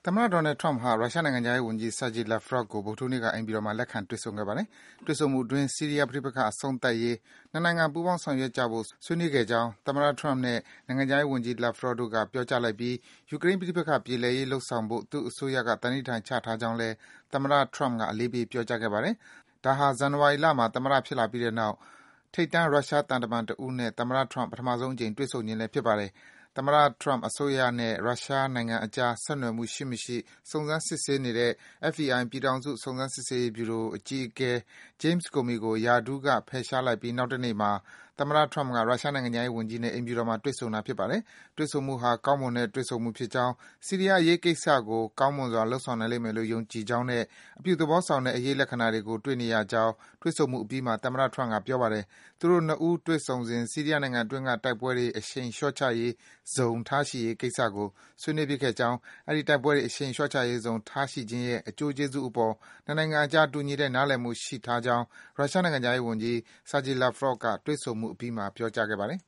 သမ္မတ Donald Trump ဟာ ရုရှားနိုင်ငံခြားရေးဝန်ကြီး Sergey Lavrov ကို ဗုဒ္ဓဟူးနေ့က အိမ်ဖြူတော်မှာ လက်ခံတွေ့ဆုံခဲ့ပါတယ်။ တွေ့ဆုံမှုအတွင်း ဆီးရီးယားပဋိပက္ခအဆုံးသတ်ရေး နှစ်နိုင်ငံ ပူးပေါင်းဆောင်ရွက်ကြဖို့ ဆွေးနွေးခဲ့ကြောင်း သမ္မတ Trump နဲ့ နိုင်ငံခြားရေးဝန်ကြီး Lavrov တို့က ပြောကြားလိုက်ပြီး ယူကရိန်းပဋိပက္ခပြေလည်ရေးလုပ်ဆောင်ဖို့ သူ့အစိုးရက သန္နိဋ္ဌာန်ချထားကြောင်းလည်း သမ္မတ Trump က အလေးပေး ပြောကြားခဲ့ပါတယ်။ ဒါဟာ ဇန်နဝါရီလမှာ သမ္မတဖြစ်လာပြီးတဲ့နောက် ထိပ်တန်း ရုရှားသံတမန်တဦးနဲ့ သမ္မတ Trump ပထမဆုံးအကြိမ် တွေ့ဆုံခြင်းလည်း ဖြစ်ပါတယ်။ သမ္မတ Trump အစိုးရနဲ့ ရုရှားနိုင်ငံအကြား ဆက်နွယ်မှုရှိမရှိ စုံစမ်းစစ်ဆေးနေတဲ့ FBI ပြည်ထောင်စု စုံစမ်းစစ်ဆေးရေးဗျူရို အကြီးအကဲ James Comey ကို ရာထူးက ဖယ်ရှားလိုက်ပြီး နောက်တနေ့မှာ သမ္မတ Trump က ရုရှားနိုင်ငံခြားရေးဝန်ကြီးနဲ့ အိမ်ဖြူတော်မှာ တွေ့ဆုံတာ ဖြစ်ပါတယ်။ တွေ့ဆုံမှုဟာ ကောင်းမွန်တဲ့ တွေ့ဆုံမှုဖြစ်ကြောင်း၊ ဆီးရီးယားအရေးကိစ္စကို ကောင်းမွန်စွာ လုပ်ဆောင်နိုင်လိမ့်မယ်လို့ ယုံကြည်ကြောင်းနဲ့ အပြုသဘောဆောင်တဲ့ အရိပ်လက္ခဏာတွေကို တွေ့နေရကြောင်း တွေ့ဆုံမှုအပြီးမှာ သမ္မတ Trump က ပြောပါတယ်။ သူတို့ ၂ ဦး တွေ့ဆုံစဉ် ဆီးရီးယားနိုင်ငံအတွင်းက တိုက်ပွဲတွေ အရှိန်လျော့ချရေးဇုံ ထားရှိရေးကိစ္စကို ဆွေးနွေးဖြစ်ခဲ့ကြောင်း၊ အဲဒီ တိုက်ပွဲတွေ အရှိန်လျော့ချရေးဇုံ ထားရှိခြင်းရဲ့ အကျိုးကျေးဇူးအပေါ် နှစ်နိုင်ငံအကြား တူညီတဲ့ နားလည်မှုရှိထားကြောင်း ရုရှားနိုင်ငံခြားရေးဝန်ကြီး Sergey Lavrov က တွေ့ဆုံမှုအပြီးမှာ ပြောကြားခဲ့ပါတယ်